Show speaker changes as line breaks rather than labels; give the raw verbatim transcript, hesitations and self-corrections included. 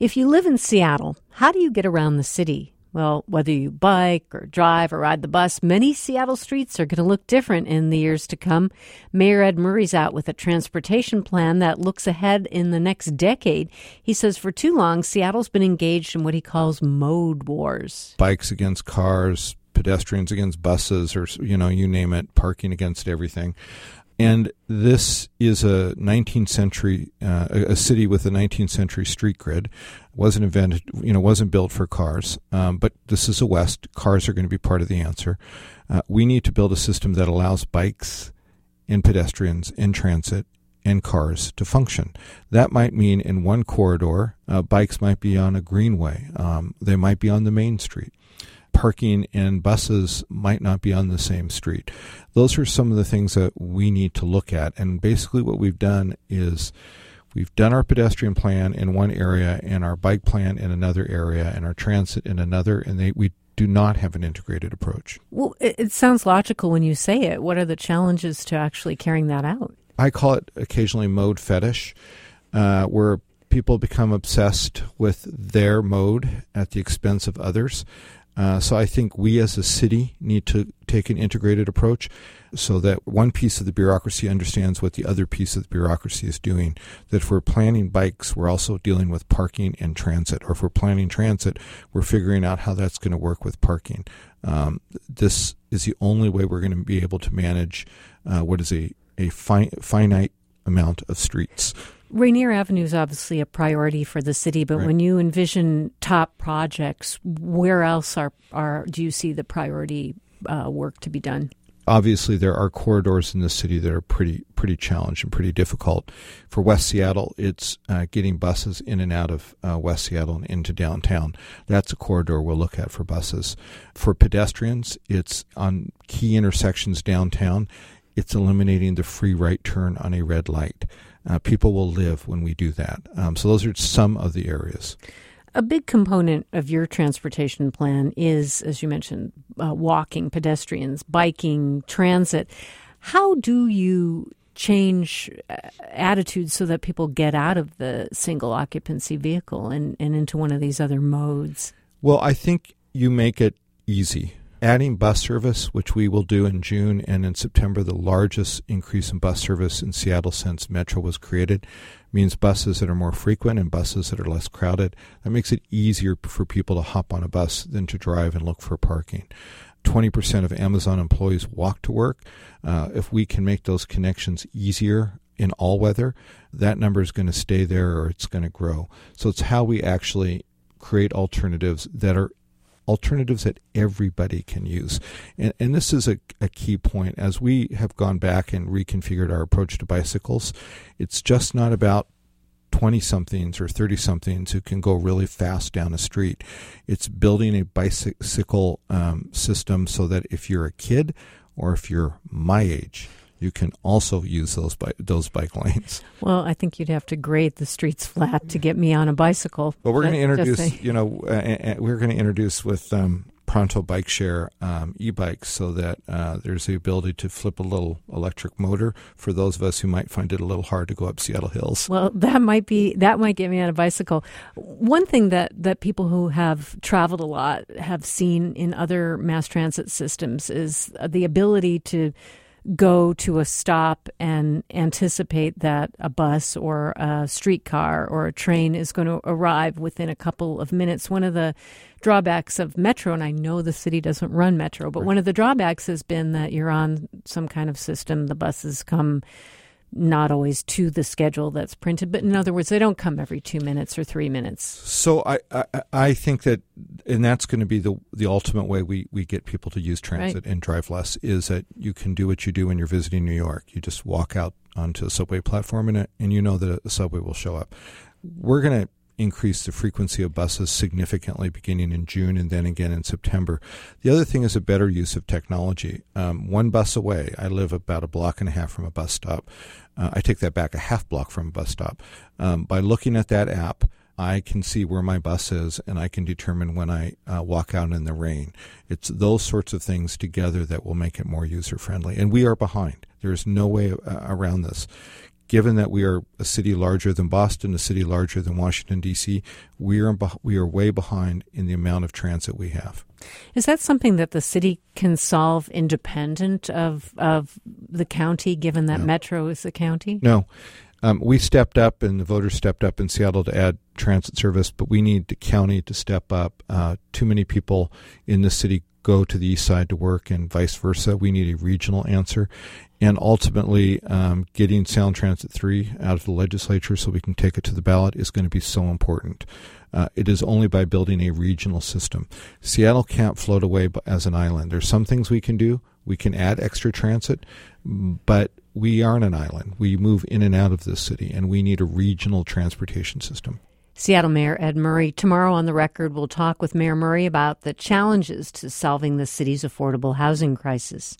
If you live in Seattle, how do you get around the city? Well, whether you bike or drive or ride the bus, many Seattle streets are going to look different in the years to come. Mayor Ed Murray's out with a transportation plan that looks ahead in the next decade. He says for too long, Seattle's been engaged in what he calls mode wars.
Bikes against cars, pedestrians against buses, or, you know, you name it, parking against everything. And this is a nineteenth century, uh, a city with a nineteenth century street grid. Wasn't invented, you know, wasn't built for cars. Um, but this is a West. Cars are going to be part of the answer. Uh, we need to build a system that allows bikes and pedestrians and transit and cars to function. That might mean in one corridor, uh, bikes might be on a greenway. Um, they might be on the main street. Parking and buses might not be on the same street. Those are some of the things that we need to look at. And basically what we've done is we've done our pedestrian plan in one area and our bike plan in another area and our transit in another, and they, we do not have an integrated approach.
Well, it, it sounds logical when you say it. What are the challenges to actually carrying that out?
I call it occasionally mode fetish, uh, where people become obsessed with their mode at the expense of others. Uh, so I think we as a city need to take an integrated approach so that one piece of the bureaucracy understands what the other piece of the bureaucracy is doing. That if we're planning bikes, we're also dealing with parking and transit. Or if we're planning transit, we're figuring out how that's going to work with parking. Um, this is the only way we're going to be able to manage uh, what is a, a fi- finite amount of streets.
Rainier Avenue is obviously a priority for the city, but
right.
When you envision top projects, where else are, are do you see the priority uh, work to be done?
Obviously, there are corridors in the city that are pretty pretty challenged and pretty difficult. For West Seattle, it's uh, getting buses in and out of uh, West Seattle and into downtown. That's a corridor we'll look at for buses. For pedestrians, it's on key intersections downtown. It's eliminating the free right turn on a red light. Uh, people will live when we do that. Um, so those are some of the areas.
A big component of your transportation plan is, as you mentioned, uh, walking, pedestrians, biking, transit. How do you change uh, attitudes so that people get out of the single occupancy vehicle and, and into one of these other modes?
Well, I think you make it easy. Adding bus service, which we will do in June and in September, the largest increase in bus service in Seattle since Metro was created, means buses that are more frequent and buses that are less crowded. That makes it easier for people to hop on a bus than to drive and look for parking. twenty percent of Amazon employees walk to work. Uh, if we can make those connections easier in all weather, that number is going to stay there or it's going to grow. So it's how we actually create alternatives that are alternatives that everybody can use. And, and this is a, a key point. As we have gone back and reconfigured our approach to bicycles, it's just not about twenty-somethings or thirty-somethings who can go really fast down a street. It's building a bicycle um, system so that if you're a kid or if you're my age, you can also use those bi- those bike lanes.
Well, I think you'd have to grade the streets flat to get me on a bicycle.
Well, we're going to introduce,
saying.
you know, uh, we're going to introduce with um, Pronto Bike Share um, e-bikes so that uh, there's the ability to flip a little electric motor for those of us who might find it a little hard to go up Seattle hills.
Well, that might be that might get me on a bicycle. One thing that, that people who have traveled a lot have seen in other mass transit systems is the ability to go to a stop and anticipate that a bus or a streetcar or a train is going to arrive within a couple of minutes. One of the drawbacks of Metro, and I know the city doesn't run Metro, but right. One of the drawbacks has been that you're on some kind of system. The buses come not always to the schedule that's printed, but in other words, they don't come every two minutes or three minutes.
So I I, I think that, and that's going to be the the ultimate way we, we get people to use transit right. and drive less, is that you can do what you do when you're visiting New York. You just walk out onto a subway platform and, and you know that a subway will show up. We're going to increase the frequency of buses significantly beginning in June and then again in September. The other thing is a better use of technology. Um, one bus away, I live about a block and a half from a bus stop. Uh, I take that back a half block from a bus stop. Um, by looking at that app, I can see where my bus is and I can determine when I uh, walk out in the rain. It's those sorts of things together that will make it more user-friendly. And we are behind. There is no way uh, around this. given that we are a city larger than Boston, a city larger than Washington, D C, we are, we are way behind in the amount of transit we have.
Is that something that the city can solve independent of of the county, given that
No.
Metro is the county?
No. Um, we stepped up, and the voters stepped up in Seattle to add transit service, but we need the county to step up. Uh, too many people in the city go to the east side to work and vice versa. We need a regional answer. And ultimately, um, getting Sound Transit three out of the legislature so we can take it to the ballot is going to be so important. Uh, it is only by building a regional system. Seattle can't float away as an island. There's some things we can do. We can add extra transit, but we aren't an island. We move in and out of this city, and we need a regional transportation system.
Seattle Mayor Ed Murray. Tomorrow on The Record, we'll talk with Mayor Murray about the challenges to solving the city's affordable housing crisis.